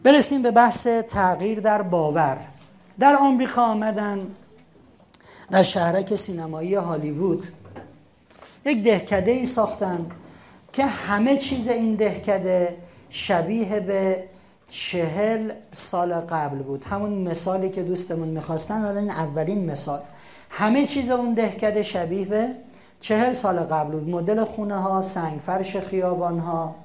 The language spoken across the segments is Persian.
برسیم به بحث تغییر در باور. در آمریکا آمدن در شهرک سینمایی هالیوود یک دهکده‌ای ساختن که همه چیز این دهکده شبیه به 40 سال قبل بود. همون مثالی که دوستمون میخواستن، الان این اولین مثال. همه چیز اون دهکده شبیه به 40 سال قبل بود. مدل خونه ها، سنگ فرش خیابان ها،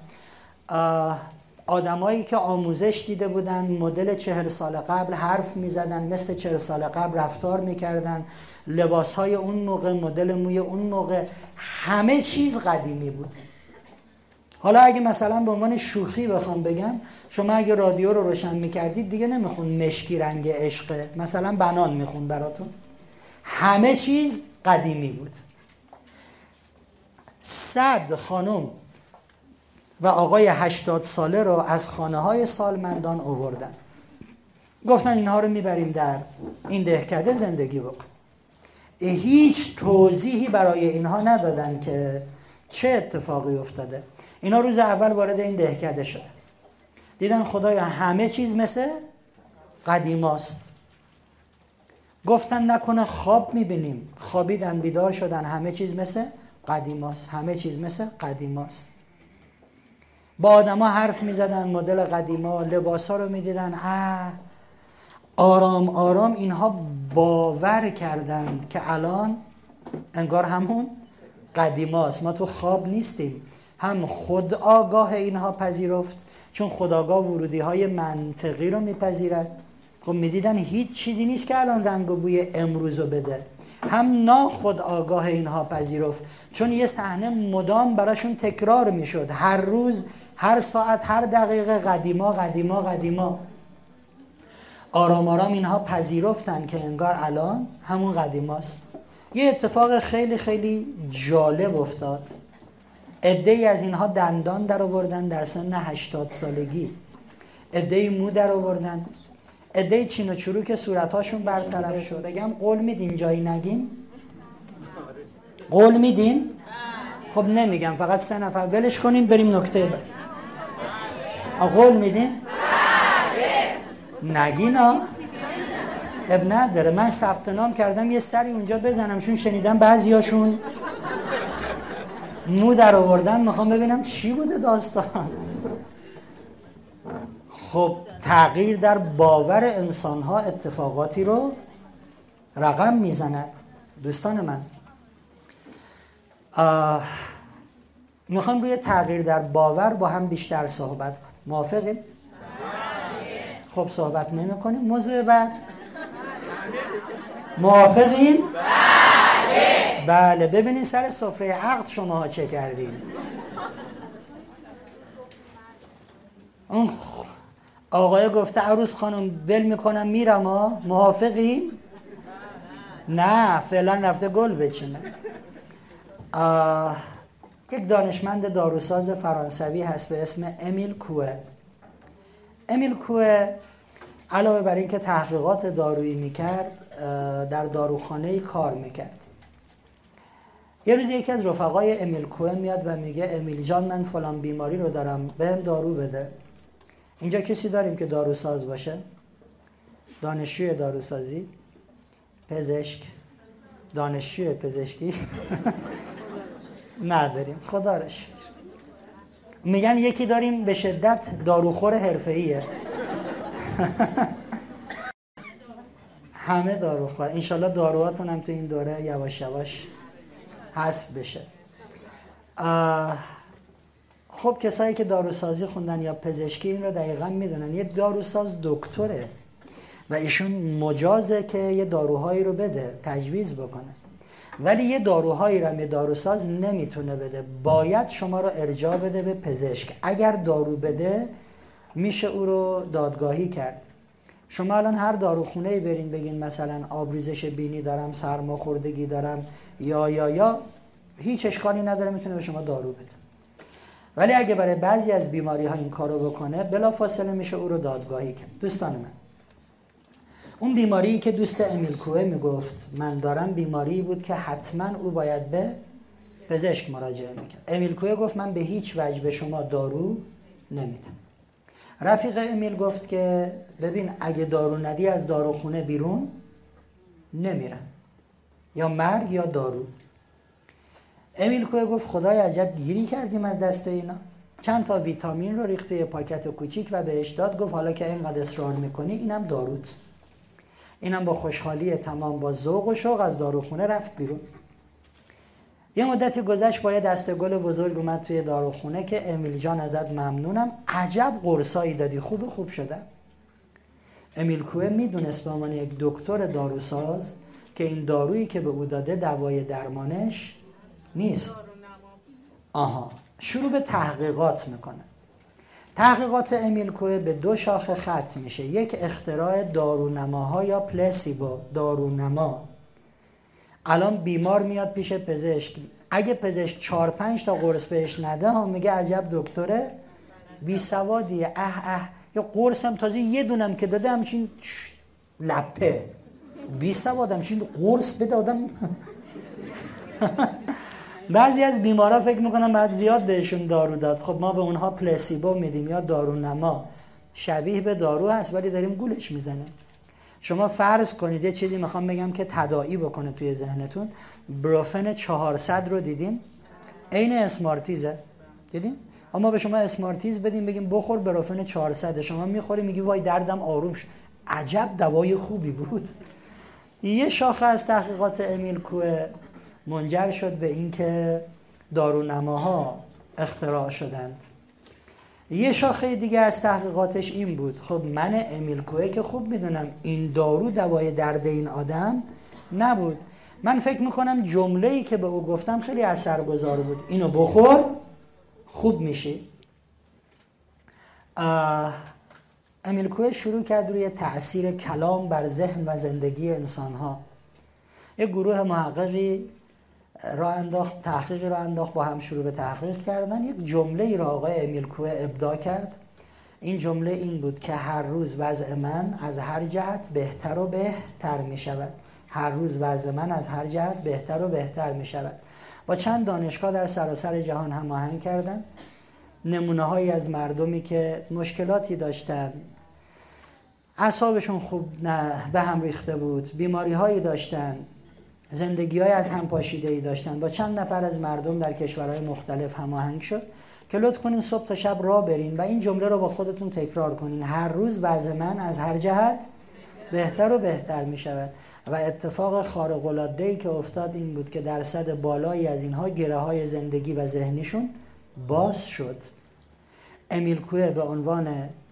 آدمایی که آموزش دیده بودن مدل 40 سال قبل حرف میزدن، مثل 40 سال قبل رفتار میکردن، لباس های اون موقع، مدل موی اون موقع، همه چیز قدیمی بود. حالا اگه مثلا به عنوان شوخی بخوام بگم، شما اگه رادیو رو روشن میکردید دیگه نمیخون مشکی رنگ عشقه، مثلا بنان میخون براتون. همه چیز قدیمی بود. 100 خانم و آقای 80 ساله رو از خانه های سالمندان آوردن، گفتن اینها رو میبریم در این دهکده زندگی بکن. هیچ توضیحی برای اینها ندادن که چه اتفاقی افتاده. اینا روز اول وارد این دهکده شده، دیدن خدایا همه چیز مثل قدیماست. گفتن نکنه خواب میبینیم. خوابیدن، بیدار شدن، همه چیز مثل قدیماست، همه چیز مثل قدیماست. با آدم ها حرف میزدن مدل قدیما، لباس ها رو میدیدن. آرام آرام اینها باور کردن که الان انگار همون قدیماست، ما تو خواب نیستیم. هم خود آگاه اینها پذیرفت، چون خودآگاه ورودی های منطقی رو میپذیرد. خب میدیدن هیچ چیزی نیست که الان رنگ و بوی امروز رو بده. هم ناخود آگاه اینها پذیرفت، چون یه صحنه مدام براشون تکرار میشد، هر روز، هر ساعت، هر دقیقه، قدیما قدیما قدیما. آرام آرام اینها پذیرفتن که انگار الان همون قدیماست. یه اتفاق خیلی خیلی جالب افتاد. عده‌ای از اینها دندان در آوردن در سن 80 سالگی، عده‌ای مو در آوردن، عده‌ای چین و چروک صورت‌هاشون برطرف شد. بگم قول میدین جایی نگین؟ قول میدین؟ خب نمیگم، فقط 3 نفر ولش کنین بریم نکته بعد. قول میدین؟ نگین ها؟ اب نداره، من ثبت نام کردم یه سری اونجا بزنم، چون شنیدم بعضیاشون مو در آوردن. میخوام ببینم چی بوده داستان. خب تغییر در باور انسان ها اتفاقاتی رو رقم میزند. دوستان من، میخوام روی تغییر در باور با هم بیشتر صحبت کنیم. موافقیم؟ خب صحبت نمی کنیم. موضوع بعد موافقین؟ بله. ببینید سر سفره عقد شما ها چه کردید. اون آقای گفته عروس خانم ول میکنم میرم ها، موافقین؟ نه، فعلا رفته گل بچینه. یک دانشمند داروساز فرانسوی هست به اسم امیل کوه. امیل کوه علاوه بر این که تحقیقات دارویی میکرد، در داروخانه‌ای کار میکرد. یه روز یکی از رفقای امیل کوه میاد و میگه امیل جان من فلان بیماری رو دارم، بهم دارو بده. اینجا کسی داریم که داروساز باشه؟ دانشجوی داروسازی؟ پزشک؟ دانشجوی پزشکی؟ نداریم، خدا را شکر. میگن یکی داریم به شدت داروخور حرفه‌ایه. همه داروخور. انشالله داروهاتون هم تو این دوره یواش یواش حذف بشه. خب کسایی که داروسازی خوندن یا پزشکی این رو دقیقا میدونن. یه داروساز دکتره و ایشون مجازه که یه داروهایی رو بده، تجویز بکنه، ولی یه داروهایی رو یه داروساز نمیتونه بده. باید شما رو ارجاع بده به پزشک. اگر دارو بده میشه او رو دادگاهی کرد. شما الان هر داروخونه‌ای برین بگین مثلا آبریزش بینی دارم، سرماخوردگی دارم، یا هیچ اشکالی نداره، میتونه به شما دارو بده. ولی اگه برای بعضی از بیماری ها این کارو بکنه، بلافاصله میشه او رو دادگاهی کرد. دوستان من، اون بیماری که دوست امیل کوه میگفت من دارم، بیماری بود که حتما او باید به پزشک مراجعه میکرد. امیل کوه گفت من به هیچ وجه به شما دارو نمیدم. رفیق امیل گفت که ببین اگه دارو ندی از داروخونه بیرون نمیرن، یا مرگ یا دارو. امیل کوه گفت خدای عجب گیری کردیم از دست اینا. چند تا ویتامین رو ریخت توی پاکت کوچیک و بهش داد، گفت حالا که اینقدر اصرار میکنی اینم داروت. اینم با خوشحالی تمام با ذوق و شوق از داروخونه رفت بیرون. یه مدتی گذشت، با یه دسته گل بزرگ اومد توی داروخونه که امیل جان ازت ممنونم، عجب قرصایی دادی، خوب شدم. امیل کوه میدونست به عنوان یک دکتر داروساز که این دارویی که به او داده دوای درمانش نیست. شروع به تحقیقات میکنه. تحقیقات امیل کوه به 2 شاخه ختم میشه. یک، اختراع دارونماها یا پلاسیبو، دارونما. الان بیمار میاد پیش پزشک، اگه پزشک 4-5 تا قرص بهش نده ها، میگه عجب دکتره بی سوادیه. یا قرصم تازه یه دونم که داده همچین لپه، بی سواد همچین قرص بده آدم. بعضی از بیمارا فکر میکنن باید زیاد بهشون دارو داد. خب ما به اونها پلاسیبو میدیم یا دارونما، شبیه به دارو هست ولی داریم گولش میزنه. شما فرض کنید یه چیزی میخوام بگم که تداعی بکنه توی ذهنتون. بروفن 400 رو دیدین؟ عین اسمارتیزه، دیدین؟ اما به شما اسمارتیز بدیم بگیم بخور بروفن 400، شما میخوری میگی وای دردم آروم شد. عجب دوای خوبی بود. یه شاخه از تحقیقات امیل کوه منجر شد به این که دارونماها اختراع شدند. یه شاخه دیگه از تحقیقاتش این بود، خب من امیل کوه که خوب میدونم این دارو دوای درد این آدم نبود، من فکر میکنم جمله‌ای که به او گفتم خیلی اثرگذار بود، اینو بخور خوب میشی. امیل کوه شروع کرد روی تأثیر کلام بر ذهن و زندگی انسانها. یک گروه محققی راه انداخت، تحقیقی راه انداخت، با هم شروع به تحقیق کردن. یک جمله ای را آقای امیل کوه ابداع کرد. این جمله این بود که هر روز وضع من از هر جهت بهتر و بهتر می شود. هر روز وضع من از هر جهت بهتر و بهتر می شود. با چند دانشگاه در سراسر جهان هماهنگ کردن. نمونه هایی از مردمی که مشکلاتی داشتن، اعصابشون خوب به هم ریخته بود، بیماری هایی داشتن، زندگی های از هم پاشیده‌ای داشتن، با چند نفر از مردم در کشورهای مختلف هماهنگ شد که لطف کنین صبح تا شب راه برین و این جمله رو با خودتون تکرار کنین: هر روز وضع من از هر جهت بهتر و بهتر می شود. و اتفاق خارق العاده‌ای که افتاد این بود که درصد بالایی از اینها گره های زندگی و ذهنیشون باز شد. امیل کوه به عنوان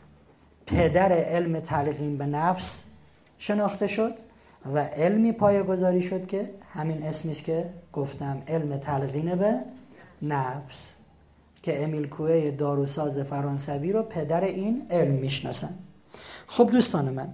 پدر علم تلقین به نفس شناخته شد و علمی پایه‌گذاری شد که همین اسمی است که گفتم، علم تلقین به نفس، که امیل کوه داروساز فرانسوی رو پدر این علم میشناسن. خب دوستان من،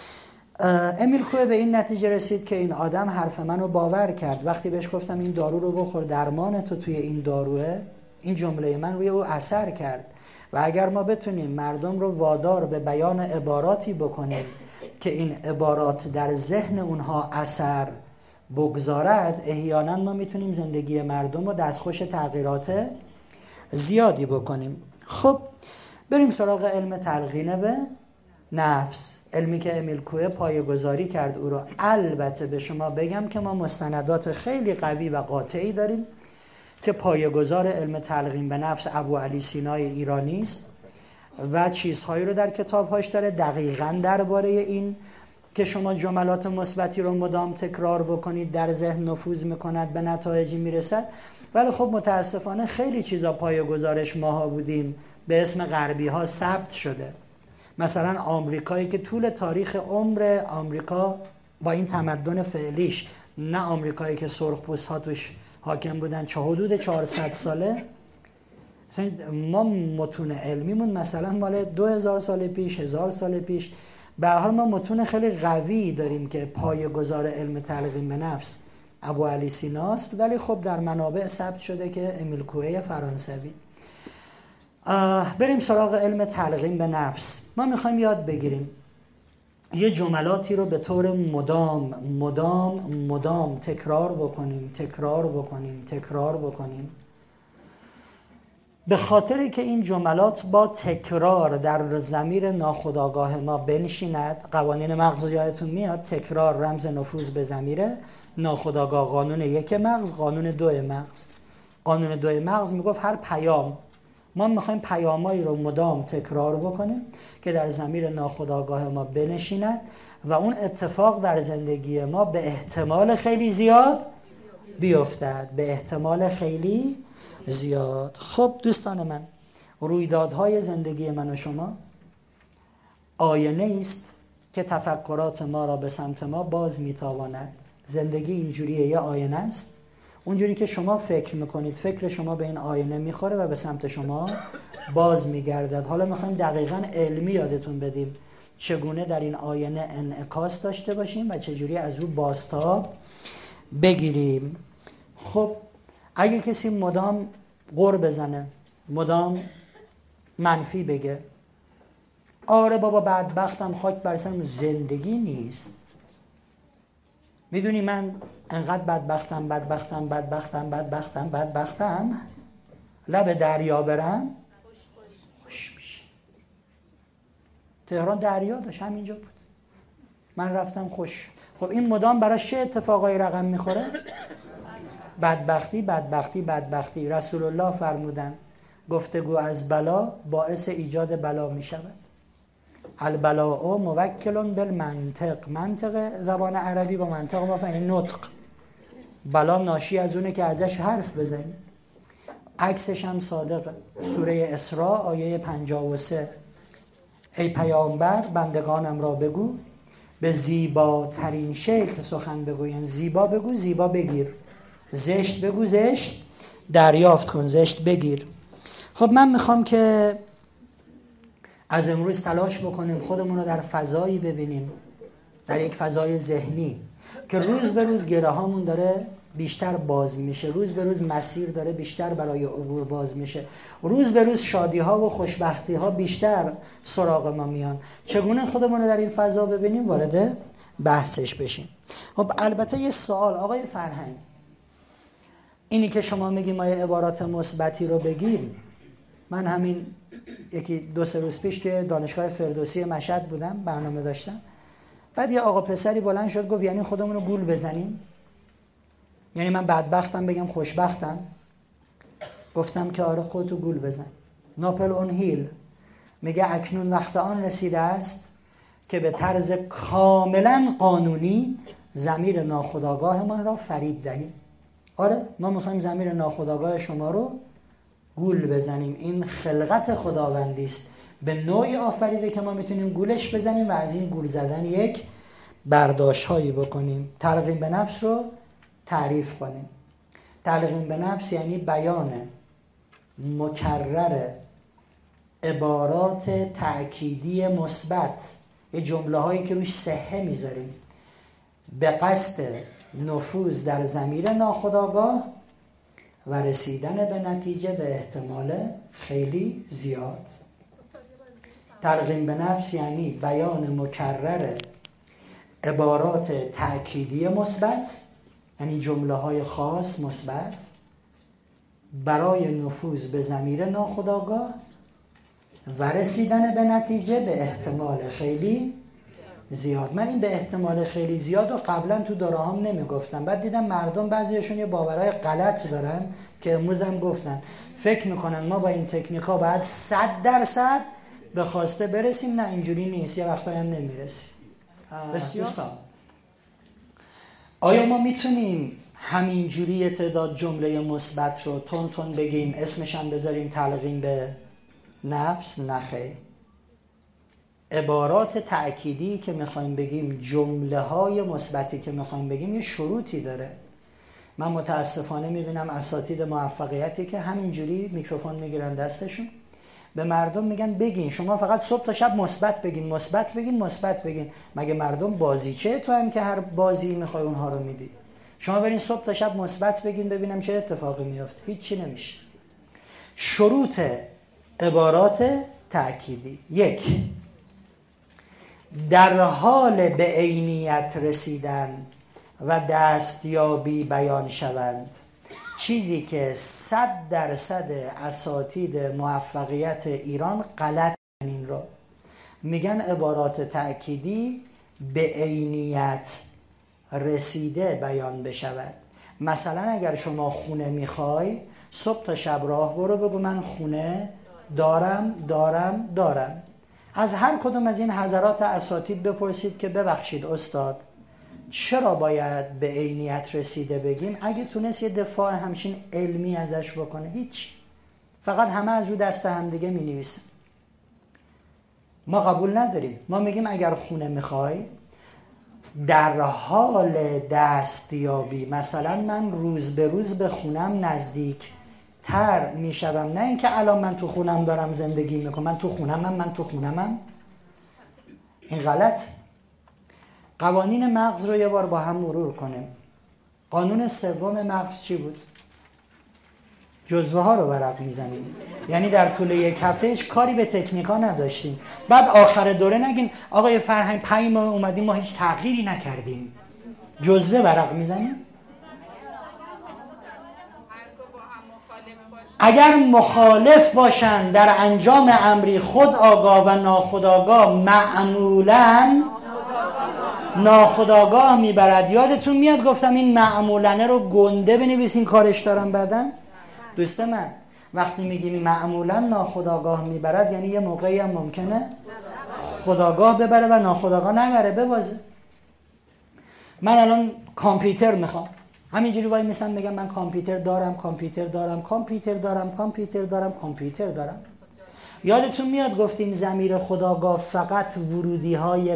امیل کوه به این نتیجه رسید که این آدم حرف منو باور کرد. وقتی بهش گفتم این دارو رو بخور، درمان تو توی این داروه، این جمله من روی او اثر کرد. و اگر ما بتونیم مردم رو وادار به بیان عباراتی بکنیم که این عبارات در ذهن اونها اثر بگذارد، احیانا ما میتونیم زندگی مردم رو دستخوش تغییرات زیادی بکنیم. خب بریم سراغ علم تلقین به نفس، علمی که امیل کوه پایه‌گذاری کرد او رو. البته به شما بگم که ما مستندات خیلی قوی و قاطعی داریم که پایه‌گذار علم تلقین به نفس ابو علی سینای ایرانی است و چیزهایی رو در کتاب‌هاش داره دقیقاً درباره این که شما جملات مثبتی رو مدام تکرار بکنید در ذهن نفوذ میکند، به نتایجی میرسد. ولی خب متاسفانه خیلی چیزا پایه‌گذارش ماها بودیم، به اسم غربی ها ثبت شده. مثلا آمریکایی که طول تاریخ عمر آمریکا با این تمدن فعلیش، نه آمریکایی که سرخپوست ها توش حاکم بودن، حدود 400 ساله، مثلا ما متون علمیمون مثلا مال 2000 سال پیش، 1000 سال پیش. به هر حال ما متون خیلی قوی داریم که پایه‌گذار علم تلقین به نفس ابو علی سیناست، ولی خب در منابع ثبت شده که امیل کوه فرانسوی. بریم سراغ علم تلقین به نفس. ما میخوایم یاد بگیریم یه جملاتی رو به طور مدام تکرار بکنیم. به خاطر که این جملات با تکرار در ضمیر ناخودآگاه ما بنشیند. قوانین مغز یادتون میاد، تکرار رمز نفوذ به ضمیر ناخودآگاه. قانون 1 مغز، قانون 2 مغز. قانون 2 مغز میگفت هر پیام، ما میخوایم پیامایی رو مدام تکرار بکنیم که در ضمیر ناخودآگاه ما بنشیند و اون اتفاق در زندگی ما به احتمال خیلی زیاد بیفتد. به احتمال خیلی زیاد. خب دوستان من، رویدادهای زندگی من و شما آینه است که تفکرات ما را به سمت ما باز میتواند. زندگی اینجوریه، یه آینه است. اونجوری که شما فکر میکنید، فکر شما به این آینه میخوره و به سمت شما باز میگردد. حالا میخوایم دقیقاً علمی یادتون بدیم چگونه در این آینه انعکاس داشته باشیم و چجوری از او بازتاب بگیریم. خب اگه کسی مدام غر بزنه، مدام منفی بگه، آره بابا بدبختم، خاک بر سرم، زندگی نیست. میدونی من انقدر بدبختم لب دریا برم خوش میشه. تهران دریا داشت، همینجا بود، من رفتم خوش. خب این مدام برای چه اتفاقایی رقم میخوره؟ بدبختی. رسول الله فرمودن گفتگو از بلا باعث ایجاد بلا میشود. البلاء موکل بالمنطق. منطق زبان عربی با منطق ما فهمیم نطق. بلا ناشی از اونه که ازش حرف بزنی. عکسش هم صادقه. سوره اسراء آیه 53: ای پیامبر بندگانم را بگو به زیباترین شکل سخن بگوین. زیبا بگو، زیبا بگیر. زشت بگو، زشت دریافت کن، زشت بگیر. خب من میخوام که از امروز تلاش بکنیم خودمون رو در فضایی ببینیم، در یک فضای ذهنی که روز به روز گره هامون داره بیشتر باز میشه، روز به روز مسیر داره بیشتر برای عبور باز میشه، روز به روز شادی ها و خوشبختی ها بیشتر سراغ ما میان. چگونه خودمون رو در این فضا ببینیم؟ وارد بحثش بشیم. خب البته یه سوال آقای فرهنگ، اینی که شما میگیم ما عبارات مثبتی رو بگیم، من همین یکی 2-3 روز پیش که دانشگاه فردوسی مشهد بودم، برنامه داشتم، بعد یه آقا پسری بلند شد گفت یعنی خودمون رو گول بزنیم؟ یعنی من بدبختم بگم خوشبختم؟ گفتم که آره، خودتو گول بزن. ناپلئون هیل میگه اکنون وقت آن رسیده است که به طرز کاملا قانونی ضمیر ناخودآگاهمان را فریب دهیم. آره، ما میخوایم ضمیر ناخودآگاه شما رو گول بزنیم. این خلقت خداوندی است، به نوعی آفریده که ما میتونیم گولش بزنیم و از این گول زدن یک برداشت هایی بکنیم. تلقین به نفس رو تعریف کنیم. تلقین به نفس یعنی بیان مکرر عبارات تأکیدی مثبت، یه جمله هایی که روش صحه میذاریم به قصد نفوذ در ضمیر ناخودآگاه و رسیدن به نتیجه به احتمال خیلی زیاد. تلقین به نفس یعنی بیان مکرر عبارات تأکیدی مثبت، یعنی جمله های خاص مثبت برای نفوذ به ضمیر ناخودآگاه و رسیدن به نتیجه به احتمال خیلی زیاد. من این به احتمال خیلی زیاد رو قبلا تو دورهام نمیگفتم، بعد دیدم مردم بعضیشون یه باورهای غلط دارن که امروز هم گفتن، فکر میکنن ما با این تکنیکا باید 100% به خواسته برسیم. نه، اینجوری نیست، یه وقتایی هم نمیرسیم. بسیار. آیا ما میتونیم همینجوری تعداد جمله مثبت رو تون تون بگیم، اسمش هم بذاریم تلقین به نفس؟ نخیر. عبارات تأکیدی که میخوایم بگیم، جمله های مثبتی که میخوایم بگیم، یه شروطی داره. من متاسفانه میبینم اساتید موفقیتی که همینجوری میکروفون میگیرن دستشون، به مردم میگن بگین، شما فقط صبح تا شب مثبت بگین، مثبت بگین، مثبت بگین. مگه مردم بازیچه تو هم که هر بازی میخوای اونها رو میدی؟ شما برین صبح تا شب مثبت بگین ببینم چه اتفاقی میفته. هیچی نمیشه. شروط عبارات تأکیدی: 1. در حال به عینیت رسیدن و دستیابی بیان شوند. چیزی که 100% اساتید موفقیت ایران غلط این رو میگن عبارات تأکیدی به عینیت رسیده بیان بشود. مثلا اگر شما خونه میخوای، صبح تا شب راه برو بگو من خونه دارم. از هر کدوم از این حضرات اساتید بپرسید که ببخشید استاد چرا باید به عینیت رسیده بگیم؟ اگه تونست یه دفاع همچین علمی ازش بکنه، هیچ، فقط همه از رو دست هم دیگه می نویسن. ما قبول نداریم. ما میگیم اگر خونه میخوای در حال دستیابی، مثلا من روز به روز به خونم نزدیک تر میشوم، نه اینکه الان من تو خونم دارم زندگی میکنم، من تو خونمم. این غلط. قوانین مغز رو یه بار با هم مرور کنیم. قانون سوم مغز چی بود؟ جزوه ها رو ورق میزنیم. یعنی در طول یک هفته هیچ کاری به تکنیکا نداشتیم. بعد آخر دوره نگین آقای فرهنگ 5 ماه اومدیم ما هیچ تغییری نکردیم. جزوه ورق میزنیم. اگر مخالف باشن در انجام امری، خود آگاه و ناخودآگاه معمولاً ناخودآگاه میبرد. یادتون میاد گفتم این معمولانه رو گنده بنویسین، کارش دارم بعدن. دوست من وقتی میگیم معمولا ناخودآگاه میبرد، یعنی یه موقعی هم ممکنه خودآگاه ببره و ناخودآگاه نبره، ببازه. من الان کامپیوتر میخوام، همینجوری وای میسم میگم من کامپیوتر دارم. یادتون میاد گفتیم ضمیر خودآگاه فقط ورودی های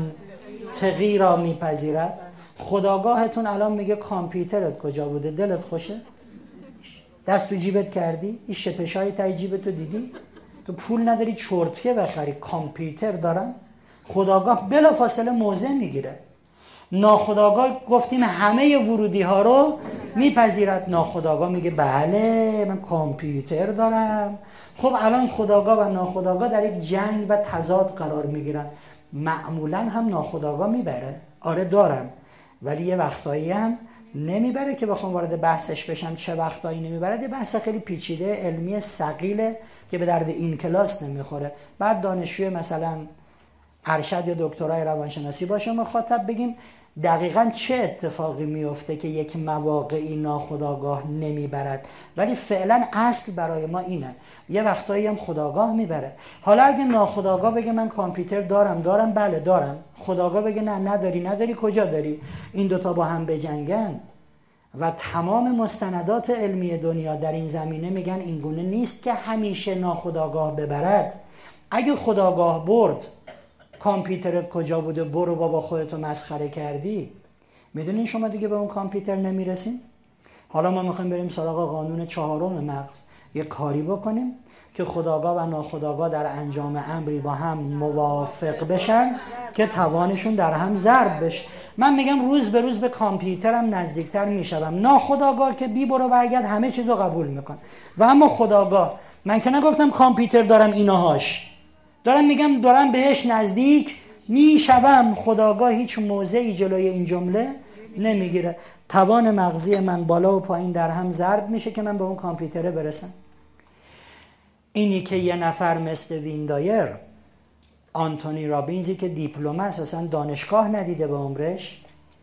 منطقی را میپذیرد. خودآگاهتون الان میگه کامپیوترت کجا بوده، دلت خوشه؟ دست تو جیبت کردی؟ این شپشای تای جیبتو دیدی؟ تو پول نداری چرتکه بخری، کامپیوتر دارم. خودآگاه بلا فاصله موضع میگیره. ناخودآگاه گفتیم همه ورودی ها رو میپذیرد. ناخودآگاه میگه بله من کامپیوتر دارم. خب الان خودآگاه و ناخودآگاه در یک جنگ و تضاد قرار میگیرن. معمولا هم ناخودآگاه میبره، آره دارم، ولی یه وقتایی هم نمیبره که بخوام وارد بحثش بشم چه وقتایی نمیبره. یه بحث خیلی پیچیده علمی ثقیله که به درد این کلاس نمیخوره. بعد دانشجوی مثلا ارشد یا دکترای روانشناسی باشه مخاطب، بگیم دقیقاً چه اتفاقی میفته که یک مواقعی ناخودآگاه نمیبرد. ولی فعلا اصل برای ما اینه، یه وقتایی هم خودآگاه میبره. حالا اگه ناخودآگاه بگه من کامپیوتر دارم، بله دارم، خودآگاه بگه نه نداری، کجا داری، این دوتا با هم بجنگن و تمام مستندات علمی دنیا در این زمینه میگن اینگونه نیست که همیشه ناخودآگاه ببرد. اگه خودآگاه برد، کامپیوترت کجا بوده، برو بابا خودتو مسخره کردی، میدونین شما دیگه به اون کامپیوتر نمیرسین. حالا ما میخوایم بریم سراغ قانون 4 مغز، یه کاری بکنیم که خودآگاه و ناخودآگاه در انجام امری با هم موافق بشن که توانشون در هم ضرب بشه. من میگم روز به روز به کامپیوترم نزدیکتر میشم. ناخودآگاه که بی برو برگرد همه چیزو قبول میکن، و اما خودآگاه، من که نگفتم کامپیوتر دارم ایناهاش، دارم میگم دارم بهش نزدیک میشم. خودآگاه هیچ موضعی جلوی این جمله نمیگیره. توان مغزی من بالا و پایین در هم ضرب میشه که من به اون کامپیوتره برسم. اینی که یه نفر مثل ویندایر، آنتونی رابینزی که دیپلم اساسا دانشگاه ندیده به عمرش،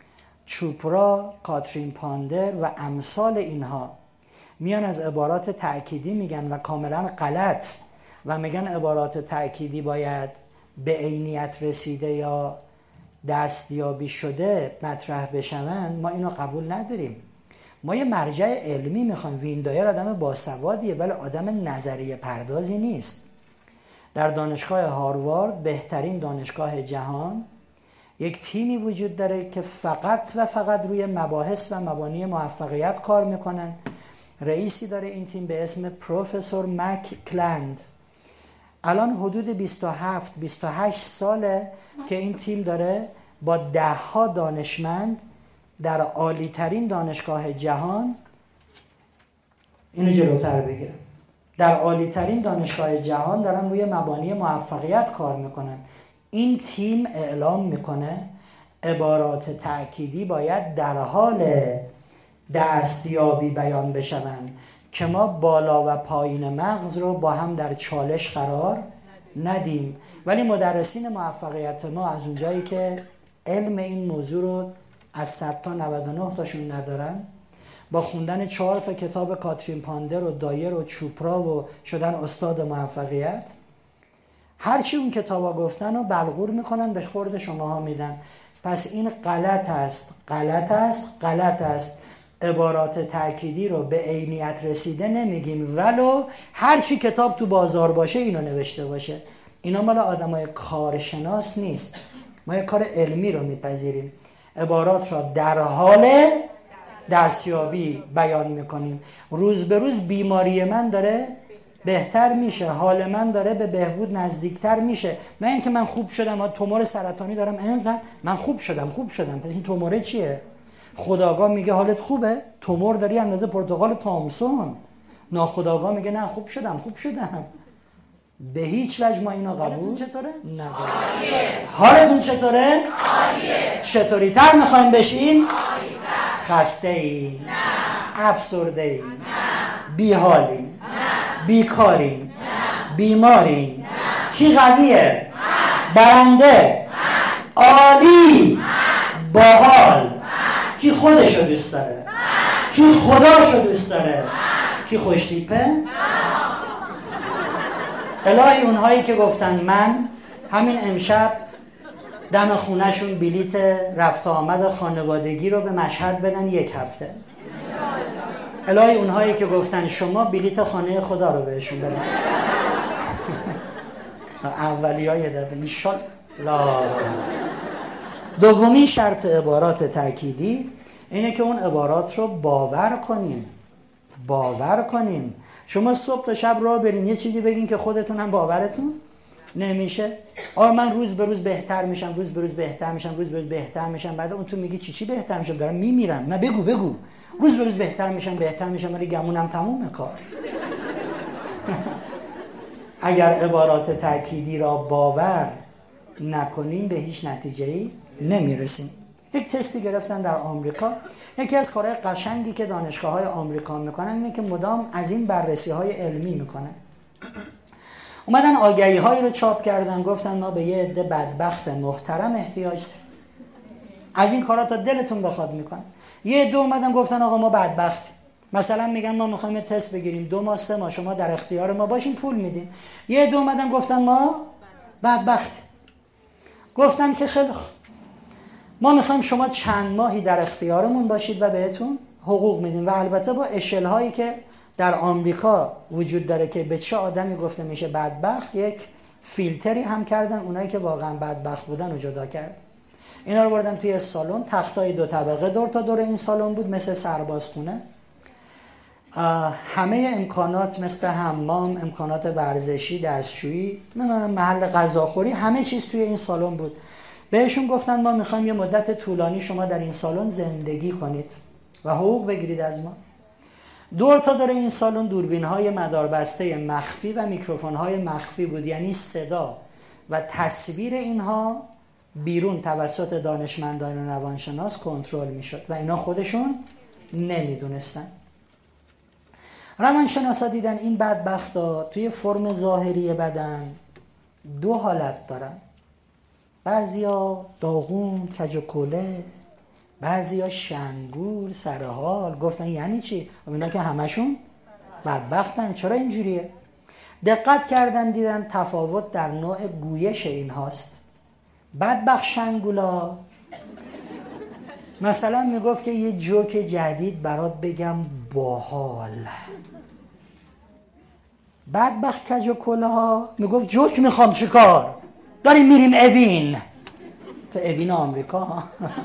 چوپرا، کاترین پاندر و امثال اینها میان از عبارات تأکیدی میگن و کاملا غلط و میگن عبارات تأکیدی باید به عینیت رسیده یا دستیابی شده مطرح بشن. ما اینو قبول نداریم. ما یه مرجع علمی میخوایم. ویندایر آدم باسوادیه ولی آدم نظریه پردازی نیست. در دانشگاه هاروارد، بهترین دانشگاه جهان، یک تیمی وجود داره که فقط و فقط روی مباحث و مبانی موفقیت کار میکنن. رئیسی داره این تیم به اسم پروفسور مک کلند. الان حدود 27-28 ساله که این تیم داره با 10 دانشمند در عالی ترین دانشگاه جهان، اینو جلوتر بگیرم، در عالی ترین دانشگاه جهان دارن روی مبانی موفقیت کار میکنن. این تیم اعلام میکنه عبارات تأکیدی باید در حال دستیابی بیان بشوند که ما بالا و پایین مغز رو با هم در چالش قرار ندیم. ولی مدرسین موفقیت ما از اونجایی که علم این موضوع رو از 100 تا 99 تاشون ندارن، با خوندن 4 تا کتاب کاترین پاندر و دایر و چوپرا و شدن استاد موفقیت، هرچی اون کتابا گفتن رو بلغور میکنن به خورد شماها میدن. پس این غلط است، غلط است، غلط است. عبارات تأکیدی رو به عینیت رسیده نمیگیم، ولو هرچی کتاب تو بازار باشه اینو نوشته باشه. اینا مال آدمای کارشناس نیست. ما یک کار علمی رو میپذیریم، عبارات را در حال دستیابی بیان میکنیم. روز به روز بیماری من داره بهتر میشه، حال من داره به بهبود نزدیکتر میشه. نه اینکه من خوب شدم، تومور سرطانی دارم، اینقدر من خوب شدم. پس این توموره چیه؟ خودآگاه میگه حالت خوبه، تومور داری اندازه پرتقال تامسون. ناخودآگاه میگه نه خوب شدم. به هیچ وجه ما اینو قبول چطوره؟ نداریم. حالتون چطوره؟ عالیه. چطوری تر میخوایم بشین؟ خسته ای؟ نه. افسرده ای؟ نه. بیحالی؟ نه. بیکاری؟ نه. بیماری؟ نه. کی قویه؟ برنده؟ عالی؟ باحال؟ کی خودشو دوست داره؟ کی خداشو دوست داره؟ کی خوشتیپه؟ الهی اونهایی که گفتن من همین امشب دم خونهشون بلیت رفت آمد خانوادگی رو به مشهد بدن 1 هفته. الهی اونهایی که گفتن شما بلیت خانه خدا رو بهشون بدن. اولیای دفعه انشالله. دومین شرط عبارات تأکیدی اینه که اون عبارات رو باور کنیم. شما صبح تا شب راه برین یه چیزی بگین که خودتون هم باورتون نمیشه. من روز به روز بهتر میشم، بعد اون تو میگی چی بهتر میشم؟ دارم میمیرم. نه بگو روز به روز بهتر میشم ولی گمونم تمومه کار. اگر عبارات تأکیدی را باور نکنیم به هیچ نتیجه‌ای نمیرسیم. یک تستی گرفتن در آمریکا. یکی از کارهای قشنگی که دانشگاه‌های آمریکا میکنن اینه که مدام از این بررسی‌های علمی میکنن. اومدن آگهی‌هایی رو چاپ کردن، گفتن ما به یه عده بدبخت محترم احتیاج داریم. از این کارا تا دلتون بخواد میکنن. یه عده اومدن گفتن آقا ما بدبخت، مثلا میگن ما میخوایم تست بگیریم 2 ماه 3 ماه شما در اختیار ما باشین پول میدیم. یه عده اومدن گفتن ما بدبخت. گفتن که خیلی ما میخوایم شما چند ماهی در اختیارمون باشید و بهتون حقوق میدیم. و البته با اشل هایی که در آمریکا وجود داره که به چه آدمی گفته میشه بدبخت، یک فیلتری هم کردن، اونایی که واقعا بدبخت بودن رو جدا کرد. اینا رو بردن توی سالن، تختای 2 طبقه دور تا دور این سالن بود مثل سربازخونه. همه امکانات مثل حمام، امکانات ورزشی، دستشویی، محل غذاخوری، همه چیز توی این سالن بود. بهشون گفتن ما میخوایم یه مدت طولانی شما در این سالن زندگی کنید و حقوق بگیرید از ما. دور تا دور این سالن دوربین‌های مداربسته مخفی و میکروفون‌های مخفی بود، یعنی صدا و تصویر اینها بیرون توسط دانشمندان روانشناس کنترل میشد و اینا خودشون نمیدونستن. روانشناسا دیدن این بدبختا توی فرم ظاهری بدن 2 حالت دارن. بعضیا داغون، کج و کوله، بعضیا شنگول، سرحال. گفتن یعنی چی؟ اینا که همشون بدبختن، چرا اینجوریه؟ دقت کردن دیدن تفاوت در نوع گویش این هاست. بدبخت شنگولا مثلا میگفت که یه جوک جدید برات بگم باحال. بدبخت کج و کوله ها میگفت جوک میخوام چیکار؟ داریم میریم اوین. تو اوین آمریکا.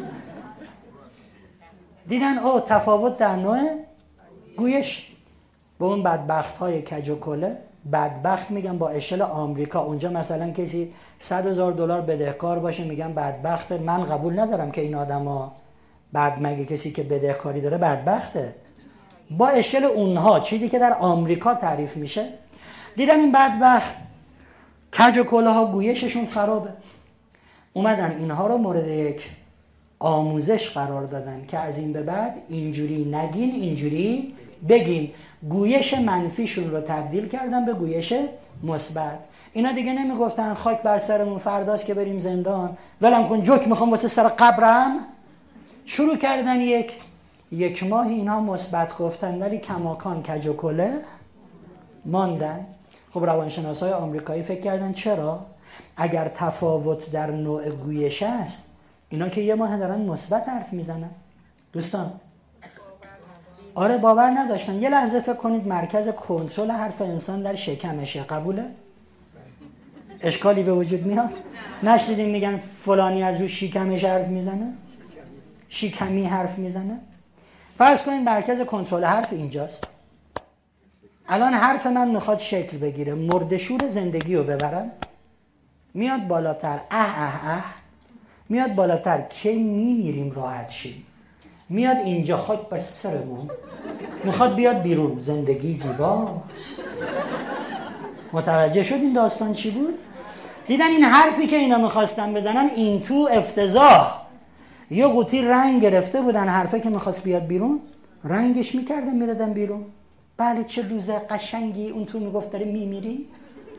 دیدن تفاوت در نوع گویش. به اون بدبخت های کج و کوله بدبخت میگن با اشل آمریکا. اونجا مثلا کسی $100,000 بدهکار باشه میگن بدبخت. من قبول ندارم که این آدما بعد مگه کسی که بدهکاری داره بدبخته. با اشل اونها چیزی که در آمریکا تعریف میشه. دیدن این بدبخت کج و کوله ها گویششون خرابه. اومدن اینها رو مورد یک آموزش قرار دادن که از این به بعد اینجوری نگین، اینجوری بگین. گویش منفیشون رو تبدیل کردن به گویش مثبت. اینا دیگه نمیگفتن خاک بر سرمون فرداست که بریم زندان، ولم کن جوک میخوام واسه سر قبرم. شروع کردن یک ماه اینها مثبت گفتن، ولی کماکان کج و کله ماندن. خب روانشناسای آمریکایی فکر کردن چرا؟ اگر تفاوت در نوع گویش است، اینا که یه ماه دارن مثبت حرف میزنن. دوستان آره باور نداشتن. یه لحظه فکر کنید مرکز کنترل حرف انسان در شکمشه، قبوله؟ اشکالی به وجود میاد؟ نشنیدین میگن فلانی از رو شکمش حرف میزنه؟ شکمی حرف میزنه؟ فرض کنید مرکز کنترل حرف اینجاست. الان حرف من میخواد شکل بگیره، مردشور زندگی رو ببرم، میاد بالاتر میاد بالاتر کی میمیریم راحت شیم، میاد اینجا خاک بر سرمون، میخواد بیاد بیرون، زندگی زیباست. متوجه شد این داستان چی بود؟ دیدن این حرفی که اینا میخواستن بزنن این تو افتضاح. یه قوطی رنگ گرفته بودن، حرفه که میخواست بیاد بیرون رنگش میکردن میدادن بیرون. بله چه دوزه قشنگی، اون تو میگفت داره میمیری.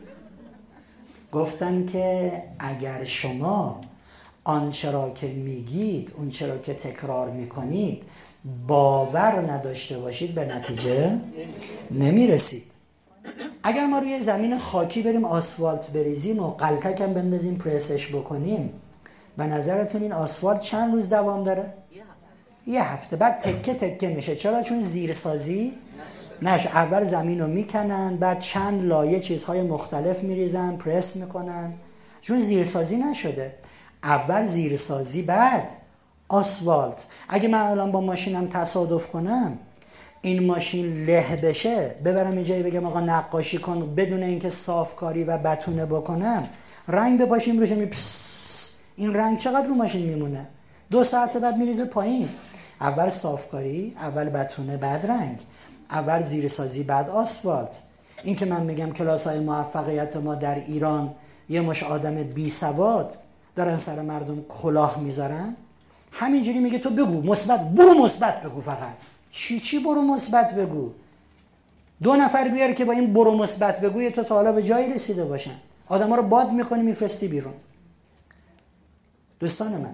گفتن که اگر شما آنچه را که میگید، اون چرا که تکرار میکنید باور نداشته باشید به نتیجه نمیرسید. اگر ما روی زمین خاکی بریم آسفالت بریزیم و قلتکم بندازیم پرسش بکنیم، به نظرتون این آسفالت چند روز دوام داره؟ یه هفته. بعد تکه تکه میشه. چرا؟ چون زیرسازی نشه. اول زمین رو میکنن، بعد چند لایه چیزهای مختلف میریزن، پرس میکنن، چون زیرسازی نشده. اول زیرسازی بعد آسفالت. اگه من الان با ماشینم تصادف کنم، این ماشین له بشه، ببرم یه جایی بگم آقا نقاشی کن، بدون اینکه صافکاری و بتونه بکنم، رنگ بپاشیم روش، این رنگ چقدر رو ماشین میمونه؟ 2 ساعت بعد میریزه پایین. اول صافکاری، اول بتونه، بعد رنگ. اول زیرسازی بعد آسفالت. این که من میگم کلاس‌های موفقیت ما در ایران یه مش آدم بی سواد دارن سر مردم کلاه میذارن، همینجوری میگه تو بگو مثبت، برو مثبت بگو. فقط چی برو مثبت بگو؟ 2 نفر بیار که با این برو مثبت بگوی تو تا حالا به جایی رسیده باشن. آدما رو باد میکنی میفرستی بیرون. دوستان من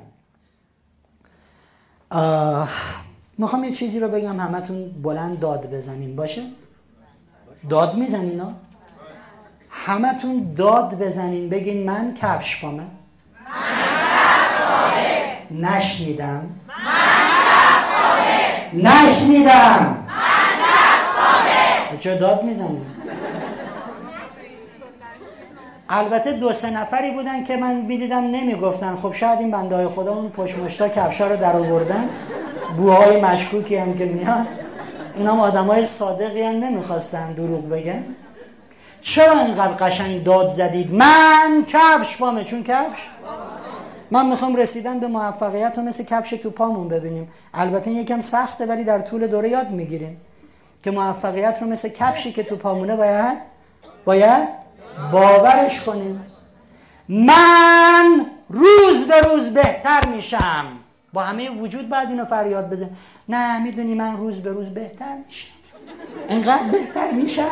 میخوام یه چیزی رو بگم، همتون بلند داد بزنین. باشه؟ داد میزنین ها؟ همتون داد بزنین بگین من کفش پامه. نشنیدم. نشنیدم. چرا داد میزنین؟ البته 2-3 نفری بودن که من میدیدم نمیگفتن. خب شاید این بنده های خدا اون پشت مشتا کفشا رو در آوردن، بوهای مشکوکی هم که میاد، اینا هم آدم های صادقی هم نمیخواستن دروغ بگن. چرا اینقدر قشنگ داد زدید من کفش پامه؟ چون کفش من میخوام رسیدن به موفقیت رو مثل کفش تو پامون ببینیم. البته یکم سخته ولی در طول دوره یاد میگیریم که موفقیت رو مثل کفشی که تو پامونه باید باورش کنیم. من روز به روز بهتر میشم. با همه وجود بعد اینو فریاد بزن. نه میدونی من روز به روز بهتر میشم، اینقدر بهتر میشم.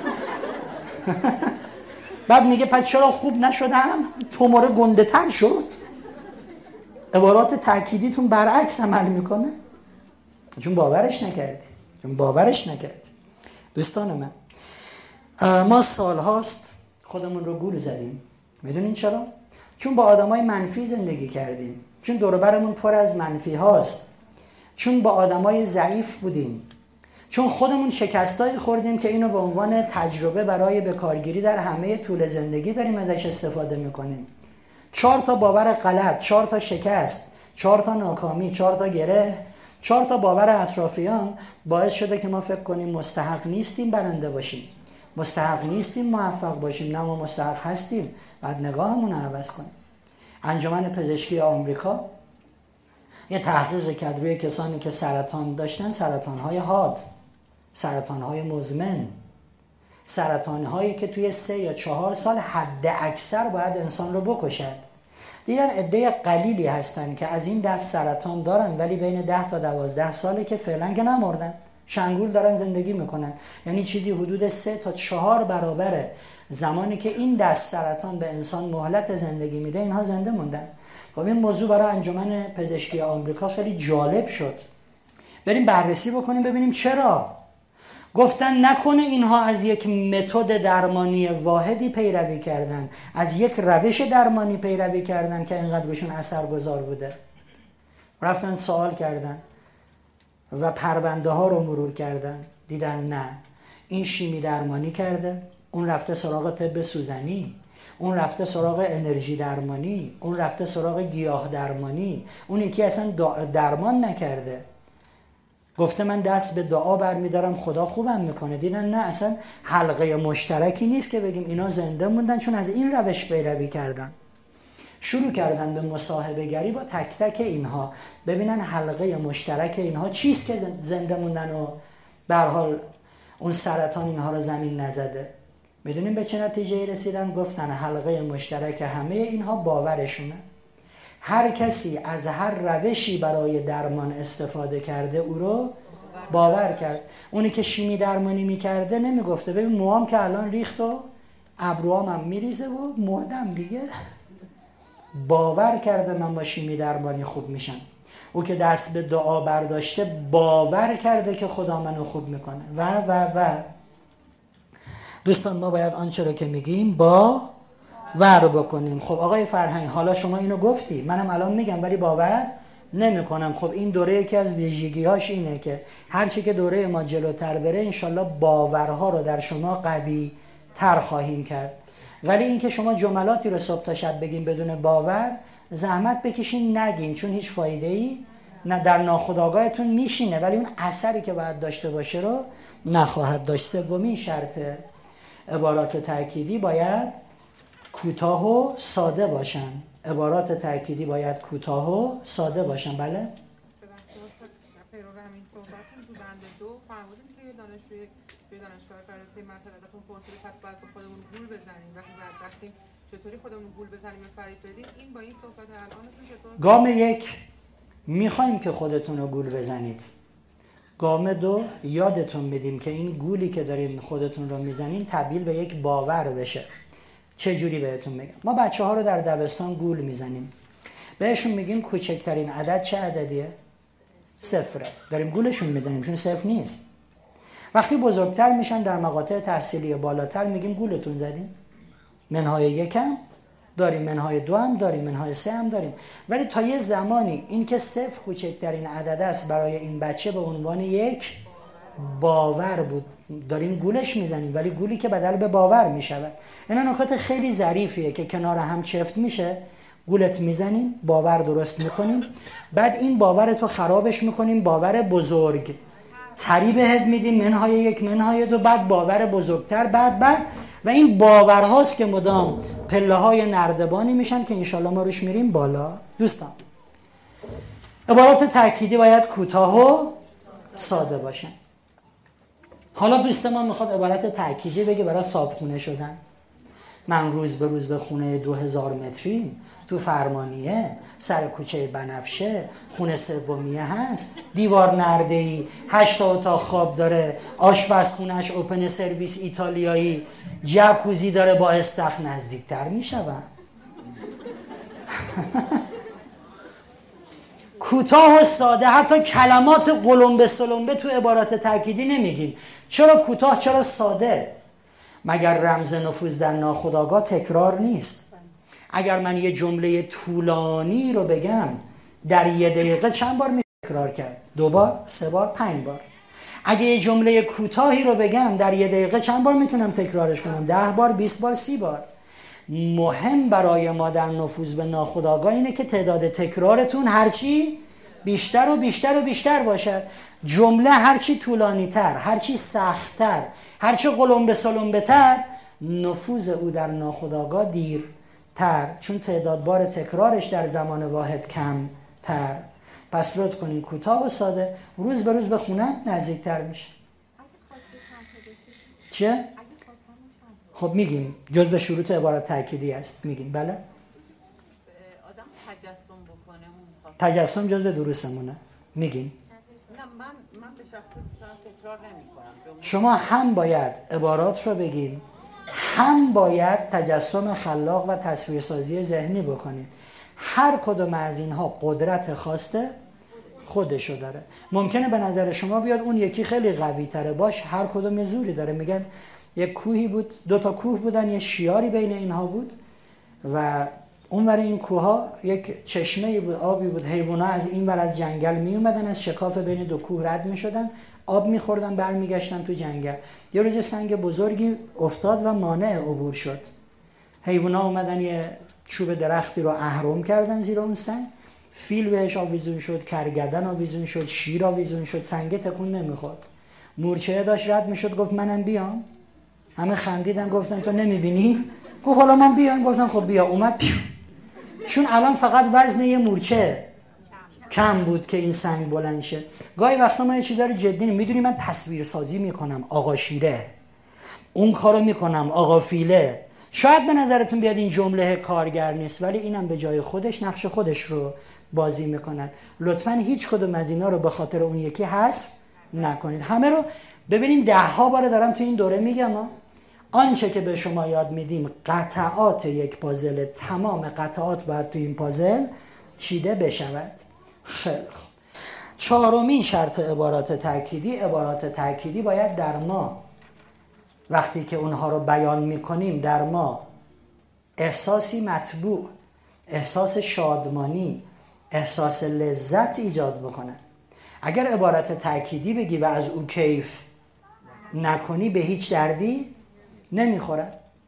بعد میگه پس چرا خوب نشدم؟ توموره گنده تر شد. عبارات تأکیدیتون برعکس عمل میکنه، چون باورش نکردی. دوستان من، ما سال هاست خودمون رو گول زدیم. میدونین چرا؟ چون با آدمای منفی زندگی کردیم، چون دور و برمون پر از منفی هاست، چون با آدمای ضعیف بودیم، چون خودمون شکستایی خوردیم که اینو به عنوان تجربه برای بکارگیری در همه طول زندگی داریم ازش استفاده میکنیم. 4 تا باور غلط، 4 تا شکست، 4 تا ناکامی، 4 تا گره، 4 تا باور اطرافیان باعث شده که ما فکر کنیم مستحق نیستیم برنده باشیم، مستحق نیستیم موفق باشیم. نه، ما مستحق هستیم. بعد نگاهمون رو عوض کنیم. انجمن پزشکی آمریکا یه تحقیق کرد روی کسانی که سرطان داشتن، سرطان‌های حاد، سرطان‌های مزمن، سرطان‌هایی که توی 3 یا 4 سال حد اکثر باید انسان رو بکشد. دیدن عده قلیلی هستن که از این دست سرطان دارن ولی بین 10 تا 12 ساله که فعلا که نمردن، شنگول دارن زندگی میکنن. یعنی چیزی حدود 3 تا 4 برابر زمانی که این دست سرطان به انسان مهلت زندگی میده اینها زنده موندن. خب این موضوع برای انجمن پزشکی آمریکا خیلی جالب شد. بریم بررسی بکنیم ببینیم چرا. گفتن نکنه اینها از یک متد درمانی واحدی پیروی کردن، از یک روش درمانی پیروی کردن که اینقدر بهشون اثرگذار بوده. رفتن سوال کردن و پرونده ها رو مرور کردن، دیدن نه، این شیمی درمانی کرده، اون رفته سراغ طب سوزنی، اون رفته سراغ انرژی درمانی، اون رفته سراغ گیاه درمانی، اون یکی اصلا درمان نکرده، گفته من دست به دعا برمیدارم خدا خوبم میکنه. دیدن نه، اصلا حلقه مشترکی نیست که بگیم اینا زنده موندن چون از این روش پیروی کردن. شروع کردن به مصاحبه گری با تک تک اینها ببینن حلقه مشترک اینها چیست که زنده موندن و به هر حال اون سرطان اینها رو زمین نزده. میدونیم به چه نتیجه رسیدن؟ گفتن حلقه مشترک همه اینها باورشونه. هر کسی از هر روشی برای درمان استفاده کرده او رو باور کرد. اونی که شیمی درمانی میکرده نمیگفته ببین موام که الان ریخت و ابروام هم میریزه و مردم دیگه. باور کرده من با شیمی درمانی خوب میشم. او که دست به دعا برداشته باور کرده که خدا منو خوب میکنه و دوستان ما باید آنچه رو که میگیم باور بکنیم. خب آقای فرهنگ حالا شما اینو گفتی منم الان میگم ولی باور نمی کنم. خب این دوره یکی از ویژگی‌هاش اینه که هرچی که دوره ما جلوتر بره انشالله باورها رو در شما قوی تر خواهیم کرد. ولی اینکه شما جملاتی رو صبح تا شب بگین بدون باور زحمت بکشین نگین، چون هیچ فایده‌ای نه در ناخودآگاهتون میشینه ولی اون اثری که باید داشته باشه رو نخواهد داشت. سومین شرط عبارات تأکیدی باید کوتاه و ساده باشن. عبارات تأکیدی باید کوتاه و ساده باشن. بله؟ پیرو همین صحبتون تو بند 2 فرمودین که دانشجوی دانشگاه فرانسه مطلبتون پرسید پس باید به خودمون گول بزنیم وقتی چطوری خودمون گول بزنیم و فریب بدیم. این با این صحبت الانتون چطور؟ گام 1 میخوایم که خودتون رو گول بزنید. گام 2 یادتون میدیم که این گولی که دارین خودتون رو میزنین تبدیل به یک باور بشه. چه جوری بهتون میگم؟ ما بچه ها رو در دبستان گول میزنیم، بهشون میگیم کوچکترین عدد چه عددیه؟ 0. داریم گولشون میدنیم چون 0 نیست. وقتی بزرگتر میشن در مقاطع تحصیلی بالاتر میگیم گولتون زدیم. منهای 1 هم داریم، منهای 2 هم داریم، منهای 3 هم داریم. ولی تا یه زمانی این که 0 کوچکترین عدد است برای این بچه به عنوان یک باور بود، داریم گولش میزنیم ولی گولی که بدل به باور میشود. اینا نکات خیلی ظریفیه که کنار هم چفت میشه. گولت میزنیم، باور درست میکنیم، بعد این باورتو خرابش میکنیم، باور بزرگ تری بهت میدیم، منهای 1 منهای 2، بعد باور بزرگتر، بعد و این باورهاست که مدام پله های نردبانی میشن که انشالله ما روش میریم بالا. دوستان عبارات تأکیدی باید کوتاه و ساده باشن. حالا دوست ما میخواد عبارت تأکیدی بگه برای صابخونه شدن. من روز به روز به خونه 2000 متریم تو فرمانیه سر کوچه بنفشه، خونه سومیه هست، دیوار نرده‌ای، 8 تا اتاق خواب داره، آشپزخونه‌اش اوپن سرویس ایتالیایی، جکوزی داره، با استخر نزدیکتر میشوم. کوتاه و ساده، حتی کلمات قلمبه سلمبه تو عبارات تأکیدی نمیگیم. چرا کوتاه؟ چرا ساده؟ مگر رمز نفوذ در ناخودآگاه تکرار نیست؟ اگر من یه جمله طولانی رو بگم در 1 دقیقه چند بار میشه تکرار کرد؟ 2 بار، 3 بار، 5 بار. اگه یه جمله کوتاهی رو بگم در 1 دقیقه چند بار میتونم تکرارش کنم؟ 10 بار، 20 بار، 30 بار. مهم برای ما در نفوذ به ناخودآگاه اینه که تعداد تکرارتون هرچی بیشتر و بیشتر و بیشتر باشد. جمله هرچی طولانی تر، هرچی سخت تر، هرچی قلمبه سلمبه تر، نفوذ او در ناخودآگاه دیرتر، چون تعداد بار تکرارش در زمان واحد کم تر. پس لطف کنین کوتاه و ساده، روز به روز به خونم نزدیکتر میشه. چه؟ خب میگیم جزء شروط عبارت تأکیدی است. میگیم بله؟ آدم تجسم بکنه اون خواست. تجسم جزء دروسمونه میگیم. نه من به شخص تکرار نمی‌کنم. شما هم باید عبارات رو بگین، هم باید تجسم خلاق و تصویرسازی ذهنی بکنید. هر کدوم از اینها قدرت خاصه خودشو داره. ممکنه به نظر شما بیاد اون یکی خیلی قوی تره، باش هر کدوم یه زوری داره. میگن یک کوهی بود، 2 تا کوه بودن، یه شیاری بین اینها بود و اون ور این کوها یک چشمه بود، آبی بود، حیوونا از این ور از جنگل می اومدن، از شکاف بین 2 کوه رد می شدن، آب می خوردن، برمیگشتن تو جنگل. یه روز سنگ بزرگی افتاد و مانع عبور شد. حیوونا اومدن یه چوب درختی رو اهرم کردن زیر اون سنگ، فیل بهش آویزون شد، کرگدن آویزون شد، شیر آویزون شد، سنگ تکون نمیخورد. مورچه داشت رد میشد، گفت منم بیام. همه خندیدن، گفتن تو نمیبینی؟ گفت حالا من بیام. گفتن خب بیا. اومد پیو. چون الان فقط وزن یه مورچه کم بود که این سنگ بلند شه. گاهی وقتا ما یه چیزا رو جدی میدونی، من تصویر سازی میکنم آقا شیره، اون کارو میکنم آقا فیله. شاید به نظرتون بیاد این جمله کارگر نیست، ولی اینم به جای خودش نقش خودش رو بازی میکنن. لطفاً هیچ کدوم از اینا رو به خاطر اون یکی حذف نکنید. همه رو ببینین 10 بار دارم تو این دوره میگم. آنچه که به شما یاد میدیم قطعات یک پازل، تمام قطعات باید تو این پازل چیده بشود. خیلی خوب. 4مین شرط عبارات تأکیدی. عبارات تأکیدی باید در ما وقتی که اونها رو بیان میکنیم در ما احساسی مطبوع، احساس شادمانی، احساس لذت ایجاد بکنه. اگر عبارت تأکیدی بگی و از او کیف نکنی به هیچ دردی نمیخوره.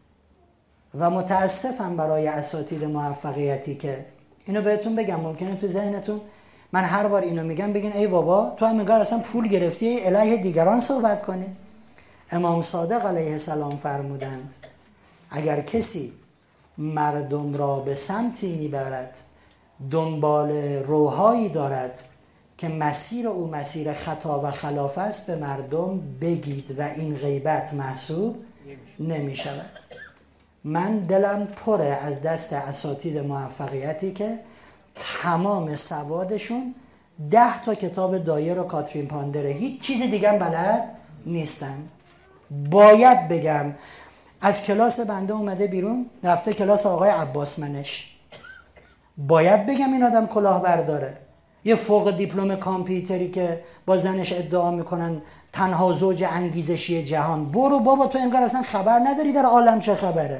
و متاسفم برای اساتید موفقیتی که اینو بهتون بگم، ممکنه تو ذهنتون من هر بار اینو میگم بگین ای بابا تو هم انگار اصلا پول گرفتی علیه دیگران صحبت کنی. امام صادق علیه السلام فرمودند اگر کسی مردم را به سمتی میبرد دنبال روحایی دارد که مسیر او مسیر خطا و خلاف است، به مردم بگید و این غیبت محسوب نمی شود. من دلم پره از دست اساتید موفقیتی که تمام سوادشون 10 تا کتاب دایر و کاترین پاندره، هیچ چیز دیگه بلد نیستن. باید بگم از کلاس بنده اومده بیرون رفته کلاس آقای عباس منش. باید بگم این آدم کلاهبرداره، یه فوق دیپلم کامپیوتری که با زنش ادعا میکنن تنها زوج انگیزشی جهان. برو بابا تو انگار اصلا خبر نداری در عالم چه خبره.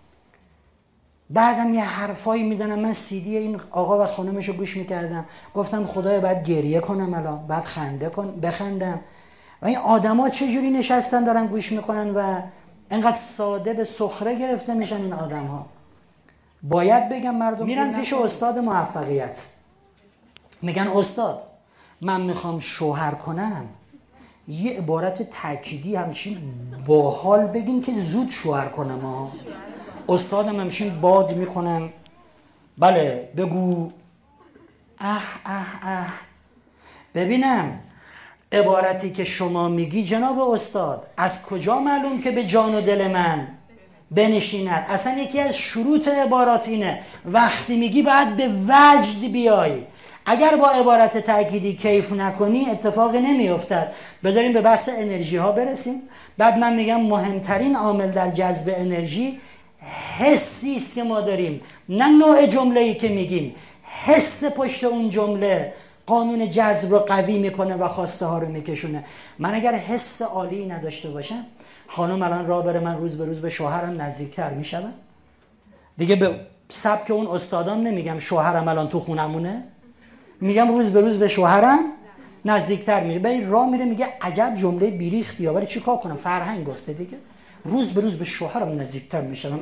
بعدم یه حرفایی میزنم. من CD این آقا و خانمشو گوش میکردم، گفتم خدایا باید گریه کنم الان، بعد خنده بخندم. و این آدما چه جوری نشستن دارن گوش میکنن و انقدر ساده به سخره گرفته میشن این آدم‌ها. باید بگم مردم میرن پیش استاد موفقیت میگن استاد من میخوام شوهر کنم، یه عبارت تأکیدی همچین باحال بگین که زود شوهر کنم ها. استادم همچین باد میکنن بله بگو. ببینم عبارتی که شما میگی جناب استاد از کجا معلوم که به جان و دل من بنشیند؟ اصلا یکی از شروط عبارات اینه وقتی میگی باید به وجد بیای. اگر با عبارت تأکیدی کیف نکنی اتفاقی نمیافتد. بذاریم به بحث انرژی ها برسیم. بعد من میگم مهمترین عامل در جذب انرژی حسی است که ما داریم، نه نوع جمله‌ای که میگیم. حس پشت اون جمله قانون جذب رو قوی میکنه و خواسته ها رو میکشونه. من اگر حس عالی نداشته باشم، خانم الان راه بره من روز به روز به شوهرم نزدیکتر میشم دیگه. به سبک اون استادان نمیگم شوهرم الان تو خونمونه، میگم روز به روز به شوهرم نزدیکتر میشه. بعد راه میره میگه عجب جمله بیریختی، ولی چیکار کنم فرهنگ گفته دیگه. روز به روز به شوهرم نزدیکتر میشم.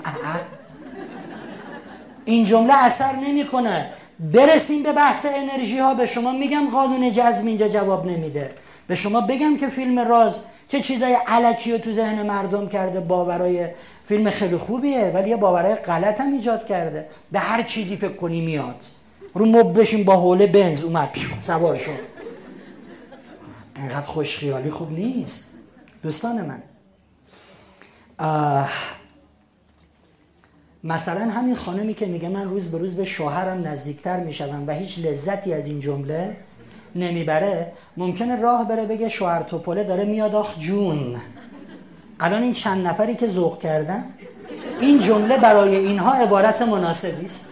این جمله اثر نمیکنه. برسیم به بحث انرژی ها. به شما میگم قانون جذب اینجا جواب نمیده. به شما بگم که فیلم راز چه چیزای الکی رو تو ذهن مردم کرده. باورای فیلم خیلی خوبیه ولی یه باورای غلط هم ایجاد کرده. به هر چیزی فکر کنی میاد. رو مب بشین با حوله بنز اومد سوار شد. اینقدر خوش خیالی خوب نیست دوستان من. مثلا همین خانمی که میگه من روز به روز به شوهرم نزدیکتر میشم و هیچ لذتی از این جمله نمیبره، ممکنه راه بره بگه شوهر توپله داره میاد آخ جون. الان این چند نفری که ذوق کردن این جمله برای اینها عبارت مناسبی است،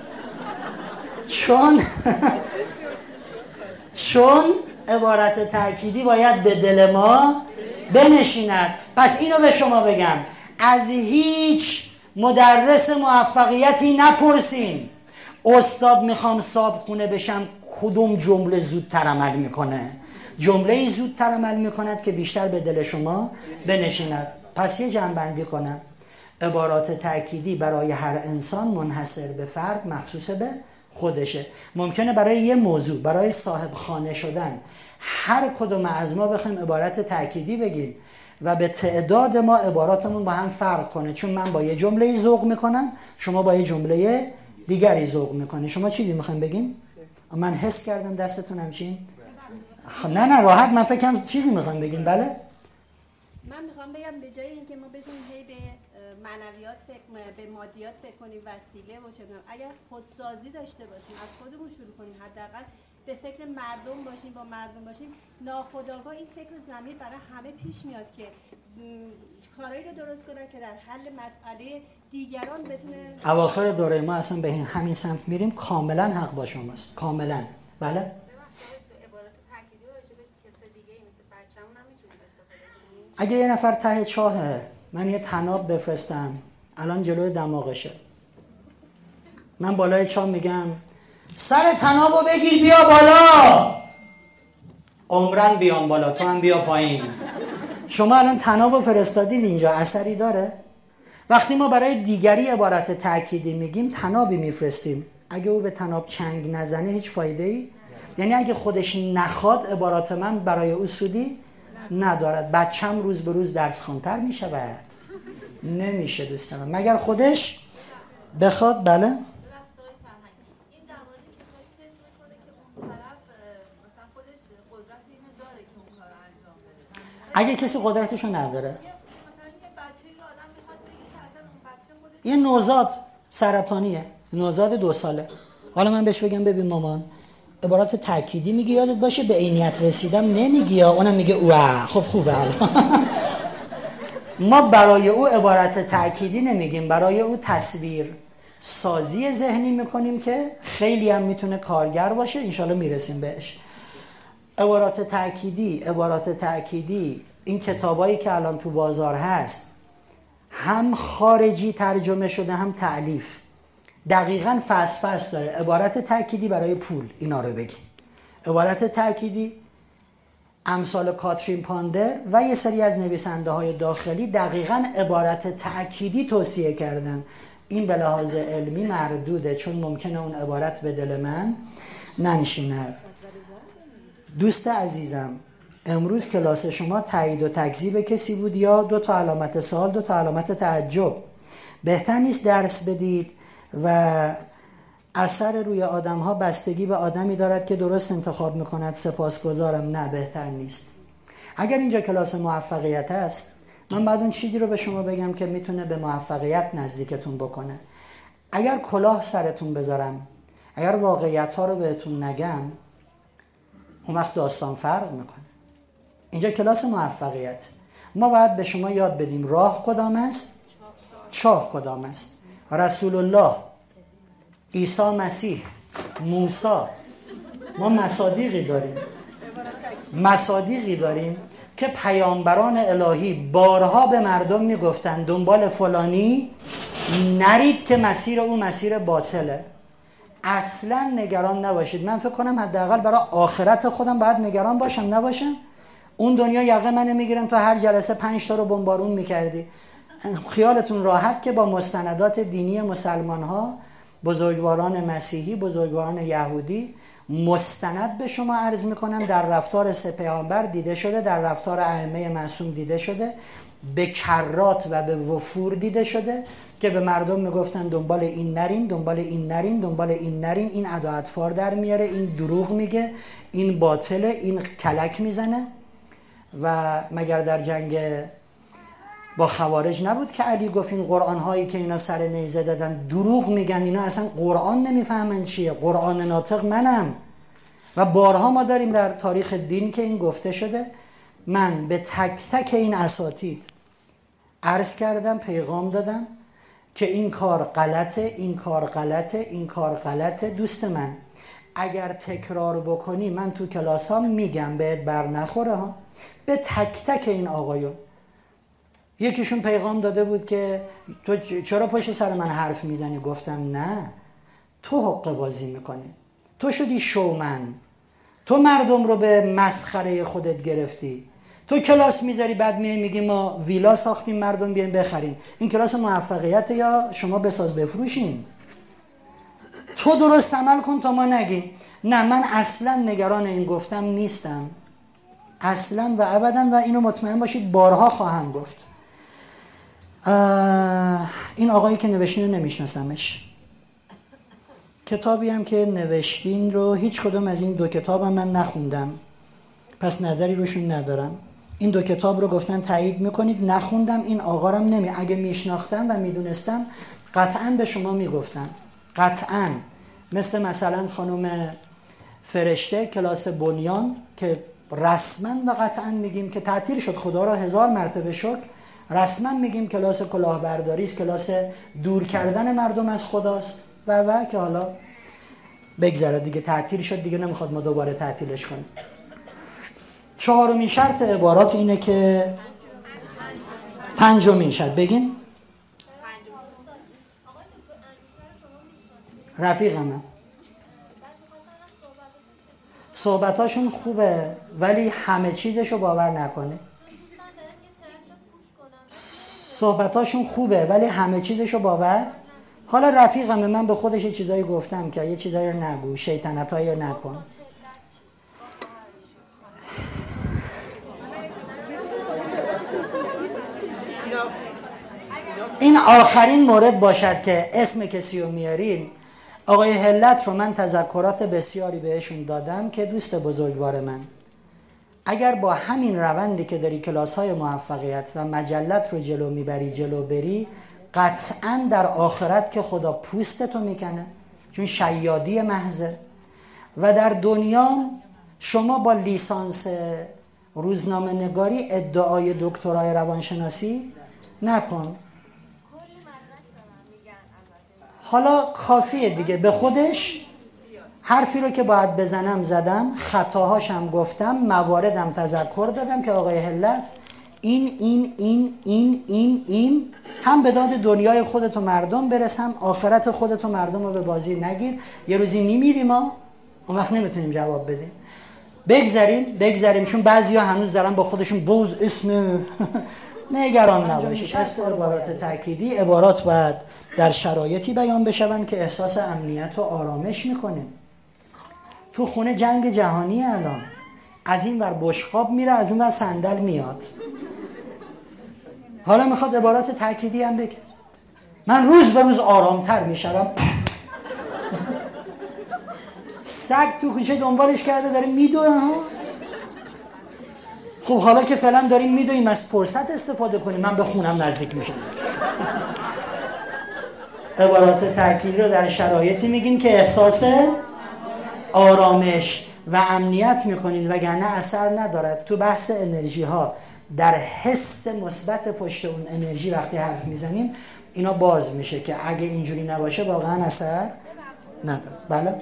چون عبارت تأکیدی باید به دل ما بنشیند. پس اینو به شما بگم، از هیچ مدرس موفقیتی نپرسین استاد میخوام صابخونه بشم کدوم جمله زودتر عمل میکنه. جمله زودتر عمل میکند که بیشتر به دل شما بنشیند. پس یه جمع‌بندی کنم، عبارات تأکیدی برای هر انسان منحصر به فرد مخصوص به خودشه. ممکنه برای یه موضوع، برای صاحب خانه شدن، هر کدوم از ما بخوایم عبارت تأکیدی بگیم و به تعداد ما عباراتمون با هم فرق کنه، چون من با یه جمله ذوق میکنم، شما با یه جمله دیگری ذوق میکنی. شما چی میخوایم بگیم؟ من حس کردم دستتون همچین. نه راحت، من فکرم چیزی میخوایم بگیم. بله من میخوام بگم به جای اینکه ما بشیم هی به معنویات به مادیات فکر کنیم، وسیله و چه میدونم، اگر خودسازی داشته باشیم، از خودمون شروع کنیم، حداقل به فکر مردم باشیم، با مردم باشیم، ناخودآگاه این فکر ضمیر برای همه پیش میاد که کارایی رو درست کنن که در حل مسئله دیگران بتونه. اواخر دوره ما اصلا به همین سمت میریم. کاملا حق با شماست، کاملا. بله اگه یه نفر ته چاهه، من یه طناب بفرستم الان جلوی دماغشه، من بالای چاه میگم سر طنابو بگیر بیا بالا، عمرن بیام بالا، تو هم بیا پایین. شما الان طنابو فرستادین اینجا، اثری داره؟ وقتی ما برای دیگری عبارت تأکیدی میگیم طنابی میفرستیم، اگه او به طناب چنگ نزنه هیچ فایده ای، یعنی اگه خودش نخواد عبارات من برای او سودی ندارد. بچم روز به روز درس خوانتر میشه بعد نمیشه دوستان، مگر خودش بخواد. بله اگه کسی قدرتشو نداره، یه نوزاد سرطانیه، نوزاد 2 ساله، حالا من بهش بگم ببین مامان عبارات تأکیدی میگی یادت باشه به عینیت رسیدم نمیگی، یا اونم میگه اوه خب خوبه. ما برای او عبارت تأکیدی نمیگیم، برای او تصویر سازی ذهنی میکنیم که خیلی هم میتونه کارگر باشه، انشالله میرسیم بهش. عبارات تأکیدی این کتابایی که الان تو بازار هست هم خارجی ترجمه شده هم تألیف، دقیقاً فصل داره. عبارت تأکیدی برای پول، اینا رو بگی. عبارت تأکیدی امثال کاترین پاندر و یه سری از نویسنده های داخلی دقیقاً عبارت تأکیدی توصیه کردن. این به لحاظ علمی مردوده، چون ممکنه اون عبارت به دل من ننشیند. دوست عزیزم، امروز کلاس شما تایید و تکذیب کسی بود یا 2 تا علامت سوال 2 تا علامت تعجب؟ بهتر نیست درس بدید و اثر روی آدم ها بستگی به آدمی دارد که درست انتخاب میکند سپاسگزارم؟ نه، بهتر نیست. اگر اینجا کلاس موفقیت است، من بعد اون چیزی رو به شما بگم که میتونه به موفقیت نزدیکتون بکنه. اگر کلاه سرتون بذارم، اگر واقعیت ها رو بهتون نگم، اون وقت داستان فرق میکنه. اینجا کلاس موفقیت، ما باید به شما یاد بدیم راه کدام است، چاه کدام است. رسول الله، عیسی مسیح، موسی، ما مصادیقی داریم که پیامبران الهی بارها به مردم میگفتن دنبال فلانی نرید که مسیر او مسیر باطله. اصلا نگران نباشید. من فکر کنم حداقل برای آخرت خودم باید نگران باشم، نباشم؟ اون دنیا یقه منو میگیرن، تو هر جلسه 5 تا رو بمبارون میکردی. خیالتون راحت که با مستندات دینی مسلمان ها، بزرگواران مسیحی، بزرگواران یهودی، مستند به شما عرض میکنم، در رفتار 3 پیامبر دیده شده، در رفتار ائمه معصوم دیده شده، به کرات و به وفور دیده شده که به مردم میگفتن دنبال این نرین، دنبال این نرین، دنبال این نرین، این ادا اطفار در میاره، این دروغ میگه، این باطله، این کلک میزنه. و مگر در جنگ با خوارج نبود که علی گفت این قرآن هایی که اینا سر نیزه دادن دروغ میگن، اینا اصلا قرآن نمیفهمن چیه، قرآن ناطق منم. و بارها ما داریم در تاریخ دین که این گفته شده. من به تک تک این اساتید عرض کردم، پیغام دادم که این کار غلطه، این کار غلطه، این کار غلطه. دوست من اگر تکرار بکنی من تو کلاس ها میگم بهت بر نخوره ها. به تک تک این آقایون. یکیشون پیغام داده بود که تو چرا پشت سر من حرف میزنی؟ گفتم نه، تو حقه بازی میکنی، تو شدی شومن، تو مردم رو به مسخره خودت گرفتی، تو کلاس میذاری بعد میگی ما ویلا ساختیم مردم بیاین بخرین. این کلاس موفقیت یا شما بساز بفروشین؟ تو درست عمل کن تا ما نگیم. نه، من اصلا نگران این گفتم نیستم، اصلا و ابدا، و اینو مطمئن باشید بارها خواهم گفت. این آقایی که نوشتین رو نمیشناسمش. کتابی هم که نوشتین رو هیچ کدوم از این دو کتاب هم من نخوندم، پس نظری روشون ندارم. این دو کتاب رو گفتن تایید میکنید، نخوندم. این آقا رو اگه میشناختم و میدونستم قطعا به شما میگفتم، قطعا. مثلا خانم فرشته کلاس بنیان که رسما و قطعا میگیم که تعطیل شد، خدا را 1000 مرتبه شکر، رسما میگیم کلاس کلاهبرداری است، کلاس دور کردن مردم از خداست و که حالا بگذره دیگه، تعطیل شد دیگه، نمیخواد ما دوباره تعطیلش کنیم. 4مین شرط عبارات اینه که 5مین شرط بگین. رفیقمه، صحبتاشون خوبه ولی همه چیزشو باور نکنه. صحبتاشون خوبه ولی همه چیزشو باور. حالا رفیقمه، من به خودش چیزایی گفتم که یه چیزایی رو نگو، شیطنتایی رو نکن. این آخرین مورد باشد که اسم کسی رو میارین. آقای هلت رو من تذکرات بسیاری بهشون دادم که دوست بزرگوار من، اگر با همین روندی که داری کلاس‌های موفقیت و مجلت رو جلو میبری جلو بری، قطعاً در آخرت که خدا پوستتو میکنه، چون شیادی محضه. و در دنیا شما با لیسانس روزنامه نگاری ادعای دکترای روانشناسی نکن. حالا کافیه دیگه، به خودش حرفی رو که باید بزنم زدم، خطاهاشم گفتم، مواردم تذکر دادم که آقای هلت این هم به داد دنیای خودت و مردم برسم، آخرت خودت و مردم رو به بازی نگیر. یه روزی میمیریم ما، اون وقت نمیتونیم جواب بدیم. بگذاریم چون بعضیا هنوز دارن با خودشون بوز اسم نگران نباشید. از عبارات تأکیدی، عبارات باید در شرایطی بیان بشون که احساس امنیت و آرامش میکنه. تو خونه جنگ جهانی الان، از این ور بشقاب میره، از اون ور صندل میاد. حالا میخواد عبارات تأکیدی هم بگه. من روز به روز آرامتر میشم. سگ تو کوچه دنبالش کرده داره میدوه ها. خب حالا که فعلا داریم میدویم از فرصت استفاده کنیم، من به خونم نزدیک میشم. عبارات تأکیدی رو در شرایطی میگیم که احساس آرامش و امنیت میکنین، وگرنه اثر ندارد. تو بحث انرژی ها در حس مثبت پشت اون انرژی وقتی حرف میزنیم اینا باز میشه که اگه اینجوری نباشه واقعا اثر نداره. بله؟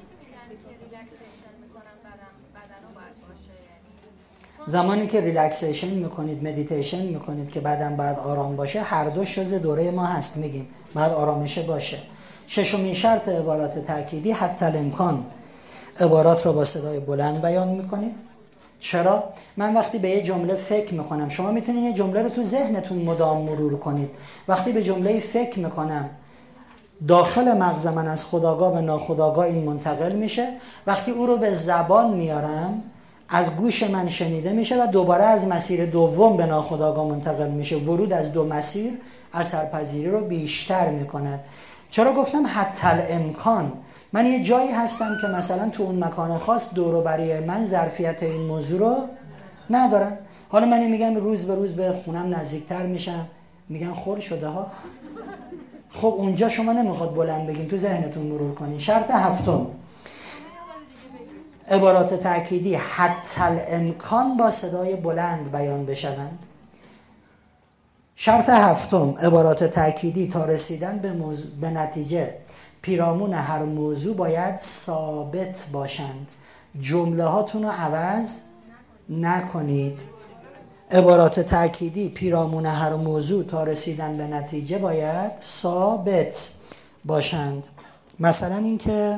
زمانی که ریلکسیشن میکنید، مدیتیشن میکنید که بعدم باید آرام باشه، هر دو شده دوره ما هست، میگیم باید آرامشه باشه. 6مین شرط عبارات تأکیدی، حتی الامکان عبارات رو با صدای بلند بیان میکنید. چرا؟ من وقتی به یه جمله فکر میکنم، شما میتونید یه جمله رو تو ذهنتون مدام مرور کنید. وقتی به جمله فکر میکنم، داخل مغز من از خودآگاه به ناخودآگاه این منتقل میشه. وقتی او رو به زبان میارم، از گوش من شنیده میشه و دوباره از مسیر دوم به ناخودآگاه منتقل میشه. ورود از دو مسیر اثرپذیری رو بیشتر میکند. چرا گفتم حتی الامکان؟ من یه جایی هستم که مثلا تو اون مکان خاص دور و بری من ظرفیت این موضوع رو ندارن، حالا من میگم روز به روز به خونم نزدیکتر میشم، میگن خل شده ها. خب اونجا شما نمیخواد بلند بگین، تو ذهنتون مرور کنین. شرط هفتم، عبارات تأکیدی حتی الامکان با صدای بلند بیان بشوند. شرط هفتم، عبارات تأکیدی تا رسیدن به نتیجه پیرامون هر موضوع باید ثابت باشند. جمله هاتون رو عوض نکنید. عبارات تأکیدی پیرامون هر موضوع تا رسیدن به نتیجه باید ثابت باشند. مثلا اینکه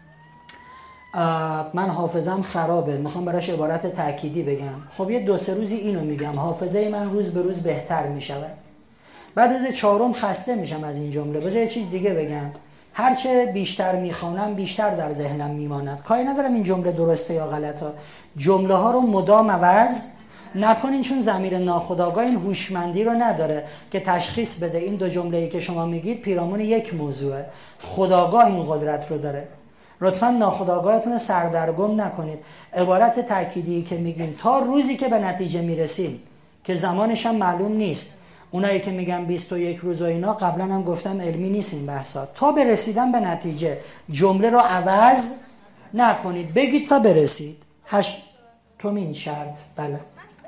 من حافظم خرابه، میخوام براش عبارت تأکیدی بگم. خب یه 2-3 روزی اینو میگم، حافظه من روز به روز بهتر میشود. بعد روز 4م خسته میشم از این جمله، بذار یه چیز دیگه بگم. هرچه بیشتر میخوانم بیشتر در ذهنم میماند. کاری ندارم این جمله درسته یا غلطه. جمله ها رو مدام عوض نکنین، چون ضمیر ناخودآگاه این هوشمندی رو نداره که تشخیص بده این 2 جمله‌ای که شما میگید پیرامون یک موضوعه. خودآگاه این قدرت رو داره. لطفاً ناخودآگاهتون رو سردرگم نکنید. عبارت تأکیدی که میگیم تا روزی که به نتیجه میرسیم که زمانش هم معلوم نیست، اونایی که میگن 21 روز و اینا، قبلا هم گفتم علمی نیست این بحثا. تا برسیدن به نتیجه جمله رو عوض نکنید، بگید تا برسید. 8مین شرط. بله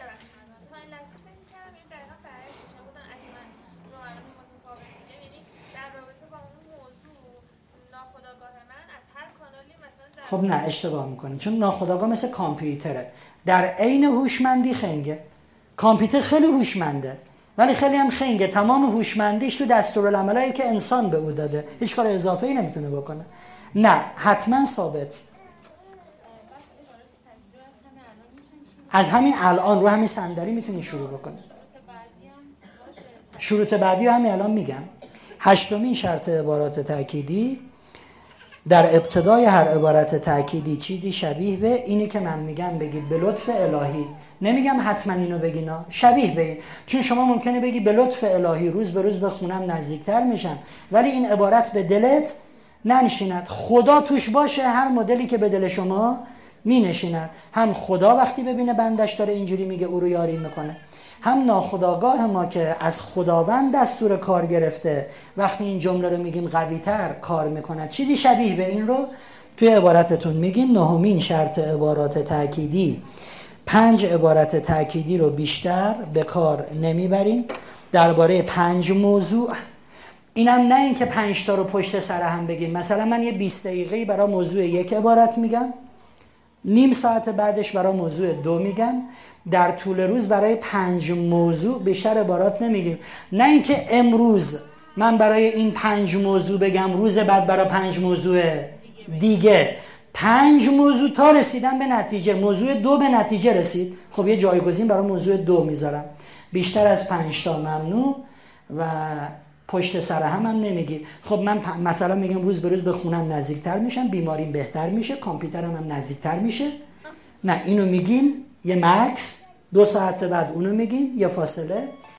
خب نه، اشتباه میکنید، چون ناخودآگاه مثل کامپیوتره، در عین هوشمندی خنگه. کامپیوتر خیلی هوشمنده ولی خیلی هم خنگه. تمام هوشمندیش تو دستورالعملایی که انسان به او داده، هیچ کار اضافه‌ای نمیتونه بکنه. نه، حتما ثابت. از همین الان رو همین صندلی میتونی شروع بکنی. شروط بعدی رو همین الان میگم. 8مین شرط عبارات تأکیدی، در ابتدای هر عبارت تأکیدی چیزی شبیه به اینی که من میگم بگید به لطف الهی. نمیگم حتما اینو بگینا، شبیه به این. چون شما ممکنه بگی به لطف الهی روز به روز به خونم نزدیکتر میشم، ولی این عبارت به دلت ننشیند. خدا توش باشه، هر مدلی که به دل شما مینشیند. هم خدا وقتی ببینه بندش داره اینجوری میگه او رو یاری میکنه، هم ناخودآگاه ما که از خداوند دستور کار گرفته وقتی این جمله رو میگیم قوی‌تر کار میکنه. چیزی شبیه به این رو توی عبارتتون میگین. 9مین شرط عبارات تأکیدی، 5 عبارت تأکیدی رو بیشتر به کار نمیبریم درباره 5 موضوع. اینم نه این که 5 تا رو پشت سر هم بگیم. مثلا من یه 20 دقیقه‌ای برای موضوع یک عبارت میگم، نیم ساعت بعدش برای موضوع 2 میگم. در طول روز برای 5 موضوع بیشتر عبارات نمیگیم. نه اینکه امروز من برای این 5 موضوع بگم، روز بعد برای 5 موضوع دیگه. 5 موضوع تا رسیدن به نتیجه. موضوع 2 به نتیجه رسید، خب یه جایگزین برای موضوع 2 میذارم. بیشتر از 5 تا ممنوع و پشت سر هم نمیگی. خب من مثلا میگم روز به روز به خونم نزدیکتر میشم، بیماریم بهتر میشه، کامپیوترم هم نزدیکتر میشه. نه، اینو میگیم یه مکس، 2 ساعت بعد اونو میگیم یه فاصله.